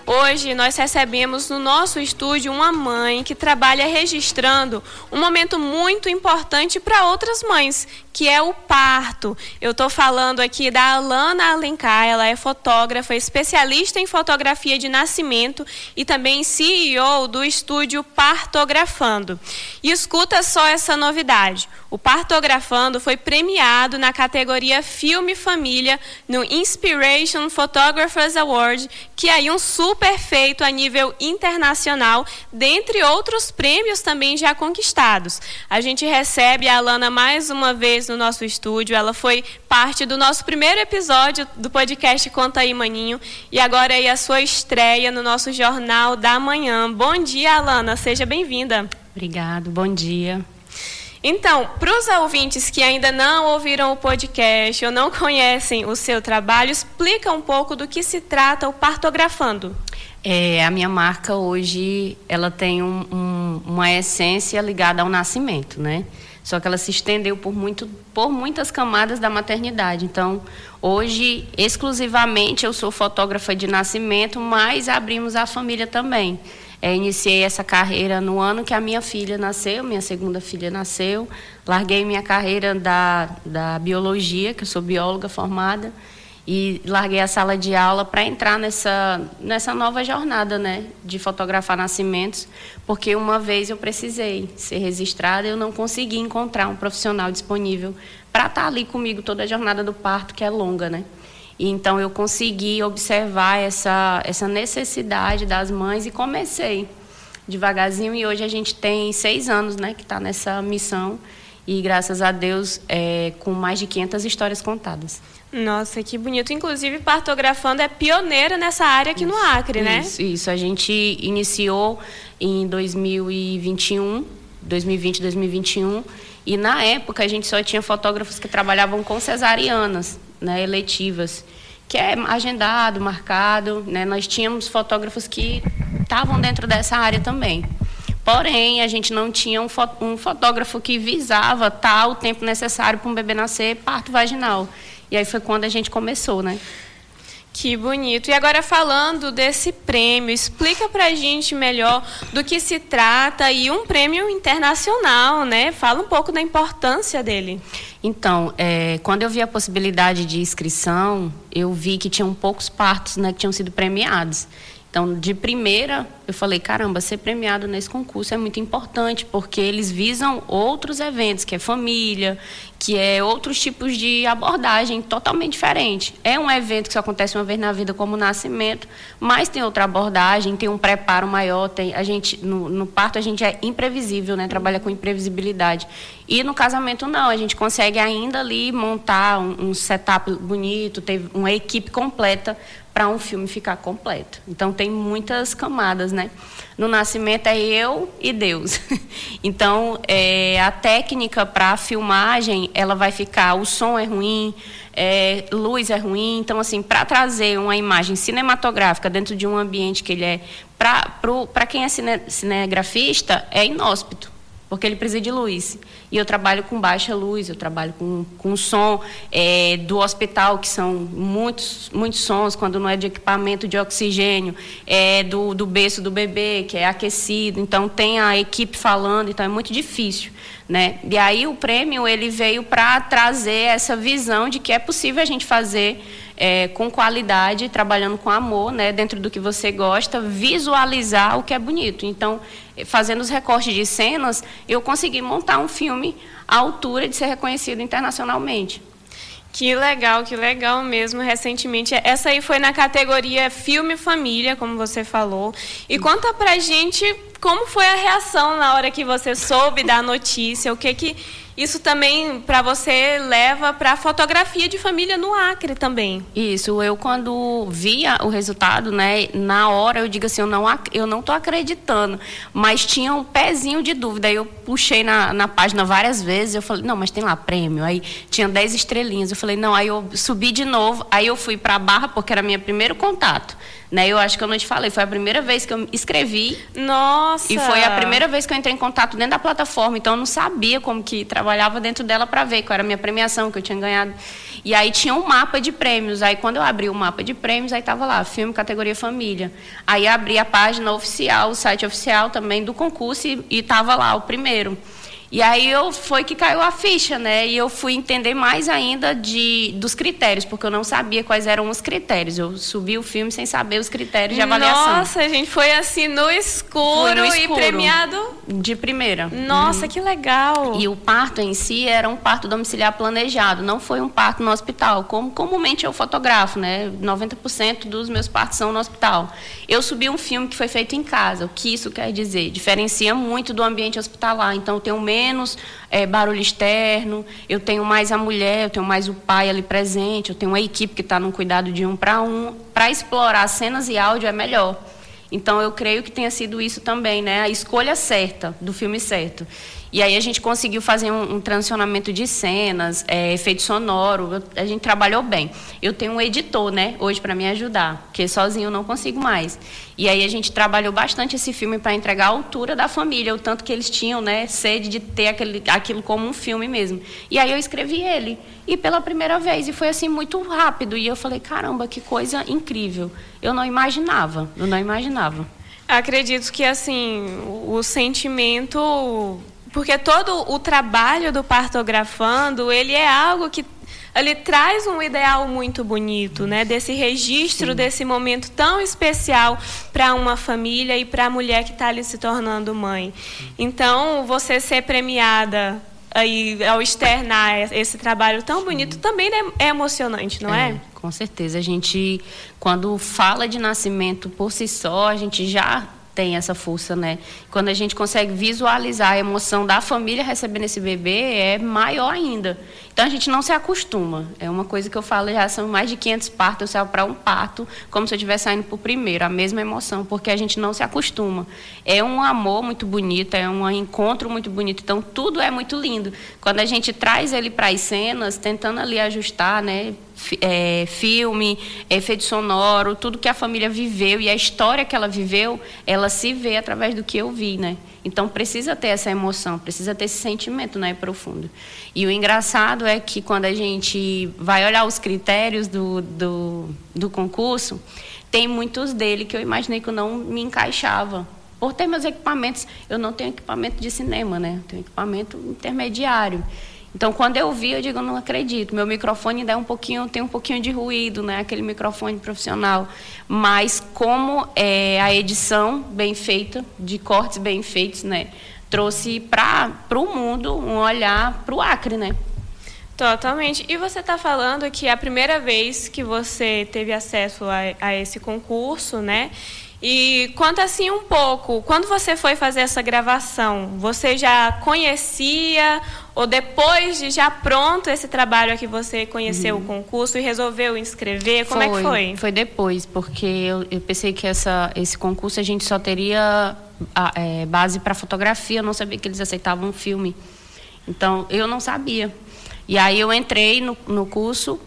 Hoje nós recebemos no nosso estúdio uma mãe que trabalha registrando um momento muito importante para outras mães, que é o parto. Eu estou falando aqui da Alana Alencar, ela é fotógrafa, especialista em fotografia de nascimento e também CEO do estúdio Partografando. E escuta só essa novidade. O Partografando foi premiado na categoria Filme e Família no Inspiration Photographers Award, que é aí um super feito a nível internacional, dentre outros prêmios também já conquistados. A gente recebe a Alana mais uma vez no nosso estúdio. Ela foi parte do nosso primeiro episódio do podcast Conta aí, Maninho, e agora é a sua estreia no nosso Jornal da Manhã. Bom dia, Alana, seja bem-vinda. Obrigado, bom dia. Então, para os ouvintes que ainda não ouviram o podcast ou não conhecem o seu trabalho, explica um pouco do que se trata o Partografando. A minha marca hoje, ela tem uma essência ligada ao nascimento, né? Só que ela se estendeu por muitas camadas da maternidade. Então, hoje, exclusivamente, eu sou fotógrafa de nascimento, mas abrimos a família também. Iniciei essa carreira no ano que a minha filha nasceu, minha segunda filha nasceu. Larguei minha carreira da biologia, que eu sou bióloga formada, e larguei a sala de aula para entrar nessa nova jornada, né, de fotografar nascimentos, porque uma vez eu precisei ser registrada, eu não consegui encontrar um profissional disponível para estar ali comigo toda a jornada do parto, que é longa, né? E então eu consegui observar essa necessidade das mães e comecei devagarzinho, e hoje a gente tem 6 anos, né, que está nessa missão, e graças a Deus com mais de 500 histórias contadas. Nossa, que bonito. Inclusive, Partografando é pioneira nessa área aqui no Acre, né? Isso. A gente iniciou em 2020, 2021, e na época a gente só tinha fotógrafos que trabalhavam com cesarianas, né, eletivas, que é agendado, marcado, né? Nós tínhamos fotógrafos que estavam dentro dessa área também. Porém, a gente não tinha um fotógrafo que visava o tempo necessário para um bebê nascer parto vaginal. E aí foi quando a gente começou, né? Que bonito. E agora, falando desse prêmio, explica pra gente melhor do que se trata, e um prêmio internacional, né? Fala um pouco da importância dele. Então, quando eu vi a possibilidade de inscrição, eu vi que tinham poucos partos, né, que tinham sido premiados. Então, de primeira, eu falei, caramba, ser premiado nesse concurso é muito importante, porque eles visam outros eventos, que é família, que é outros tipos de abordagem totalmente diferente. É um evento que só acontece uma vez na vida, como o nascimento, mas tem outra abordagem, tem um preparo maior, no parto a gente é imprevisível, né? Trabalha com imprevisibilidade. E no casamento não, a gente consegue ainda ali montar um setup bonito, ter uma equipe completa para um filme ficar completo. Então tem muitas camadas, né? No nascimento é eu e Deus. Então a técnica para a filmagem, ela vai ficar, o som é ruim, luz é ruim. Então, assim, para trazer uma imagem cinematográfica dentro de um ambiente que ele é, para quem é cinegrafista, é inóspito, porque ele precisa de luz. E eu trabalho com baixa luz, eu trabalho com som do hospital, que são muitos sons, quando não é de equipamento de oxigênio, do berço do bebê, que é aquecido. Então, tem a equipe falando, então é muito difícil, né? E aí o prêmio, ele veio para trazer essa visão de que é possível a gente fazer com qualidade, trabalhando com amor, né, dentro do que você gosta, visualizar o que é bonito. Então, fazendo os recortes de cenas, eu consegui montar um filme à altura de ser reconhecido internacionalmente. Que legal mesmo. Recentemente, essa aí foi na categoria Filme e Família, como você falou. E conta pra gente como foi a reação na hora que você soube da notícia, o que isso também para você leva para a fotografia de família no Acre também. Isso, eu quando via o resultado, né, na hora eu digo assim, eu não tô acreditando, mas tinha um pezinho de dúvida. Aí eu puxei na página várias vezes, eu falei, não, mas tem lá prêmio. Aí tinha 10 estrelinhas, eu falei, não, aí eu subi de novo, aí eu fui para a Barra, porque era meu primeiro contato, né? Eu acho que eu não te falei, foi a primeira vez que eu escrevi. Nossa! E foi a primeira vez que eu entrei em contato dentro da plataforma, então eu não sabia como que trabalhava dentro dela para ver qual era a minha premiação que eu tinha ganhado. E aí tinha um mapa de prêmios, aí quando eu abri o mapa de prêmios, aí estava lá, filme categoria família. Aí abri a página oficial, o site oficial também do concurso e estava lá o primeiro. E aí foi que caiu a ficha, né? E eu fui entender mais ainda dos critérios, porque eu não sabia quais eram os critérios. Eu subi o filme sem saber os critérios de avaliação. Nossa, a gente foi assim no escuro e premiado de primeira. Nossa, que legal! E o parto em si era um parto domiciliar planejado, não foi um parto no hospital, como comumente eu fotografo, né? 90% dos meus partos são no hospital. Eu subi um filme que foi feito em casa. O que isso quer dizer? Diferencia muito do ambiente hospitalar. Então, eu tenho menos barulho externo, eu tenho mais a mulher, eu tenho mais o pai ali presente, eu tenho uma equipe que está num cuidado de 1 para 1. Para explorar cenas e áudio é melhor. Então, eu creio que tenha sido isso também, né? A escolha certa, do filme certo. E aí a gente conseguiu fazer um transicionamento de cenas, efeito sonoro, a gente trabalhou bem. Eu tenho um editor, né, hoje para me ajudar, porque sozinho eu não consigo mais. E aí a gente trabalhou bastante esse filme para entregar a altura da família, o tanto que eles tinham, né, sede de ter aquilo como um filme mesmo. E aí eu escrevi ele, e pela primeira vez, e foi assim muito rápido. E eu falei, caramba, que coisa incrível. Eu não imaginava. Acredito que, assim, o sentimento... Porque todo o trabalho do Partografando, ele é algo que ele traz um ideal muito bonito, né? Desse registro, desse momento tão especial para uma família e para a mulher que está ali se tornando mãe. Então, você ser premiada aí, ao externar esse trabalho tão bonito, também é emocionante, não é? Com certeza. A gente, quando fala de nascimento por si só, a gente já tem essa força, né? Quando a gente consegue visualizar a emoção da família recebendo esse bebê, é maior ainda. Então, a gente não se acostuma. É uma coisa que eu falo, já são mais de 500 partos, eu saio para um parto, como se eu estivesse saindo para o primeiro, a mesma emoção, porque a gente não se acostuma. É um amor muito bonito, é um encontro muito bonito, então, tudo é muito lindo. Quando a gente traz ele para as cenas, tentando ali ajustar, né? Filme, efeito sonoro, tudo que a família viveu e a história que ela viveu, ela se vê através do que eu vi, né? Então, precisa ter essa emoção, precisa ter esse sentimento, né, profundo. E o engraçado é que quando a gente vai olhar os critérios do concurso, tem muitos dele que eu imaginei que eu não me encaixava. Por ter meus equipamentos, eu não tenho equipamento de cinema, né? Eu tenho equipamento intermediário. Então, quando eu vi, eu digo, eu não acredito. Meu microfone ainda tem um pouquinho de ruído, né? Aquele microfone profissional. Mas como a edição bem feita, de cortes bem feitos, né? Trouxe para o mundo um olhar para o Acre, né? Totalmente. E você está falando que a primeira vez que você teve acesso a esse concurso, né? E conta assim um pouco, quando você foi fazer essa gravação, você já conhecia ou depois de já pronto esse trabalho é que você conheceu o concurso e resolveu inscrever? Como é que foi? Foi depois, porque eu pensei que esse concurso a gente só teria base para fotografia, eu não sabia que eles aceitavam um filme. Então, eu não sabia. E aí eu entrei no curso,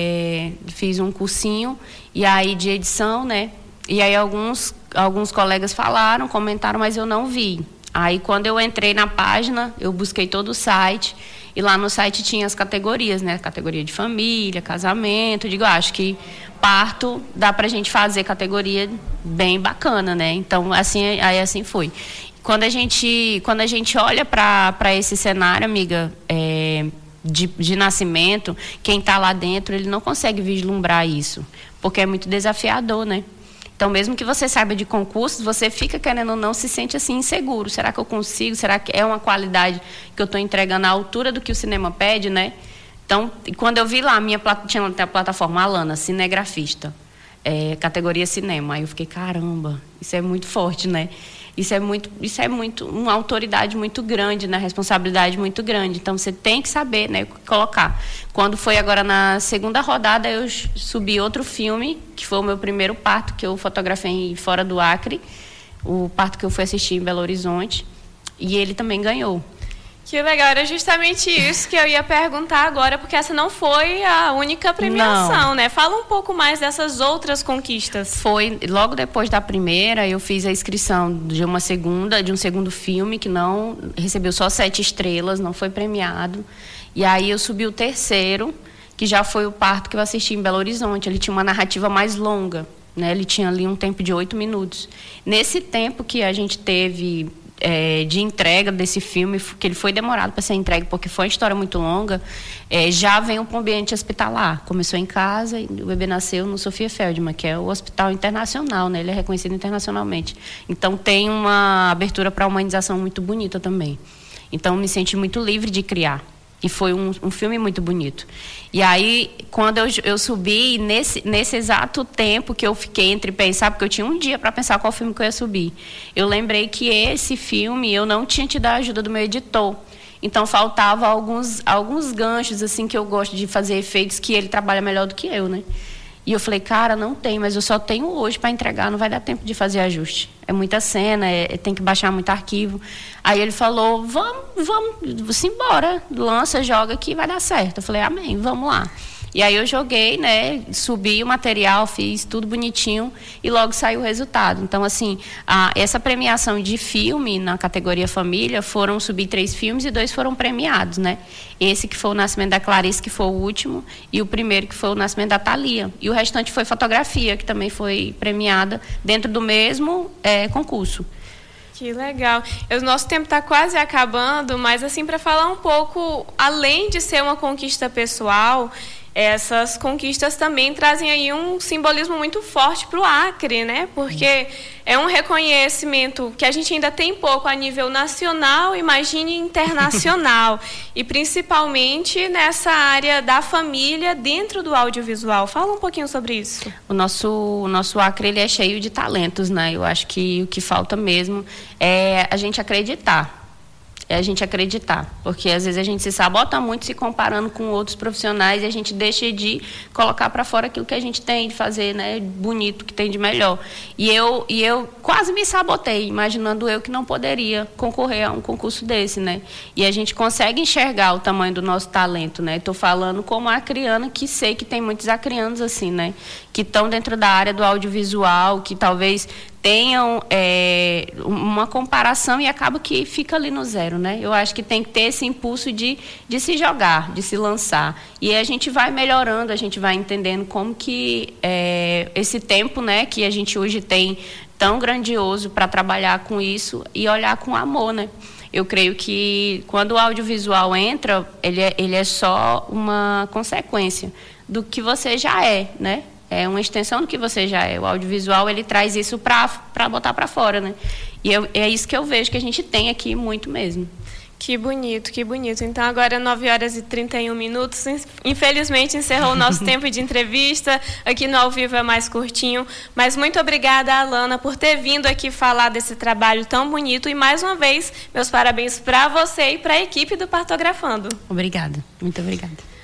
fiz um cursinho, e aí de edição, né? E aí alguns colegas comentaram, mas eu não vi. Aí quando eu entrei na página, eu busquei todo o site, e lá no site tinha as categorias, né? Categoria de família, casamento. Eu digo, acho que parto dá pra gente fazer categoria bem bacana, né? Então, assim foi. Quando a gente olha para esse cenário, amiga, de nascimento, quem está lá dentro, ele não consegue vislumbrar isso, porque é muito desafiador, né? Então, mesmo que você saiba de concursos, você fica, querendo ou não, se sente assim inseguro. Será que eu consigo? Será que é uma qualidade que eu estou entregando à altura do que o cinema pede, né? Então, quando eu vi lá, tinha até a plataforma Alana, cinegrafista, categoria cinema. Aí eu fiquei, caramba, isso é muito forte, né? Isso é muito uma autoridade muito grande, né? Responsabilidade muito grande. Então, você tem que saber, né, colocar. Quando foi agora na segunda rodada, eu subi outro filme, que foi o meu primeiro parto, que eu fotografei fora do Acre, o parto que eu fui assistir em Belo Horizonte, e ele também ganhou. Que legal, era justamente isso que eu ia perguntar agora, porque essa não foi a única premiação, né? Fala um pouco mais dessas outras conquistas. Foi, logo depois da primeira, eu fiz a inscrição de um segundo filme, que não recebeu só 7 estrelas, não foi premiado. E aí eu subi o terceiro, que já foi o Parto, que eu assisti em Belo Horizonte. Ele tinha uma narrativa mais longa, né? Ele tinha ali um tempo de 8 minutos. Nesse tempo que a gente teve de entrega desse filme, que ele foi demorado para ser entregue, porque foi uma história muito longa, já vem para o ambiente hospitalar. Começou em casa e o bebê nasceu no Sofia Feldman, que é o hospital internacional, né? Ele é reconhecido internacionalmente. Então, tem uma abertura para a humanização muito bonita também. Então, me senti muito livre de criar. E foi um filme muito bonito. E aí, quando eu subi, nesse exato tempo que eu fiquei entre pensar, porque eu tinha um dia para pensar qual filme que eu ia subir, eu lembrei que esse filme eu não tinha tido a ajuda do meu editor. Então, faltava alguns ganchos, assim, que eu gosto de fazer efeitos, que ele trabalha melhor do que eu, né? E eu falei, cara, não tem, mas eu só tenho hoje para entregar, não vai dar tempo de fazer ajuste. É muita cena, tem que baixar muito arquivo. Aí ele falou, vamos embora, lança, joga que vai dar certo. Eu falei, amém, vamos lá. E aí eu joguei, né, subi o material, fiz tudo bonitinho e logo saiu o resultado. Então, assim, essa premiação de filme na categoria família foram subir 3 filmes e 2 foram premiados, né? Esse que foi o Nascimento da Clarice, que foi o último, e o primeiro que foi o Nascimento da Thalia. E o restante foi fotografia, que também foi premiada dentro do mesmo concurso. Que legal. O nosso tempo está quase acabando, mas assim, para falar um pouco, além de ser uma conquista pessoal, essas conquistas também trazem aí um simbolismo muito forte para o Acre, né? Porque é um reconhecimento que a gente ainda tem pouco a nível nacional, imagine internacional, e principalmente nessa área da família dentro do audiovisual. Fala um pouquinho sobre isso. O nosso Acre, ele é cheio de talentos, né? Eu acho que o que falta mesmo é a gente acreditar. Porque às vezes a gente se sabota muito se comparando com outros profissionais e a gente deixa de colocar para fora aquilo que a gente tem de fazer, né, bonito, que tem de melhor. E eu quase me sabotei, imaginando eu que não poderia concorrer a um concurso desse, né? E a gente consegue enxergar o tamanho do nosso talento, né? Estou falando como acriana, que sei que tem muitos acrianos assim, né? Que estão dentro da área do audiovisual, que talvez tenham uma comparação e acaba que fica ali no zero, né? Eu acho que tem que ter esse impulso de se jogar, de se lançar. E aí a gente vai melhorando, a gente vai entendendo como que esse tempo, né, que a gente hoje tem tão grandioso para trabalhar com isso e olhar com amor, né? Eu creio que quando o audiovisual entra, ele é só uma consequência do que você já é, né? É uma extensão do que você já é. O audiovisual, ele traz isso para botar para fora, né? E é isso que eu vejo que a gente tem aqui muito mesmo. Que bonito, que bonito. Então, agora 9h31. Infelizmente, encerrou o nosso tempo de entrevista. Aqui no Ao Vivo é mais curtinho. Mas muito obrigada, Alana, por ter vindo aqui falar desse trabalho tão bonito. E, mais uma vez, meus parabéns para você e para a equipe do Partografando. Obrigada. Muito obrigada.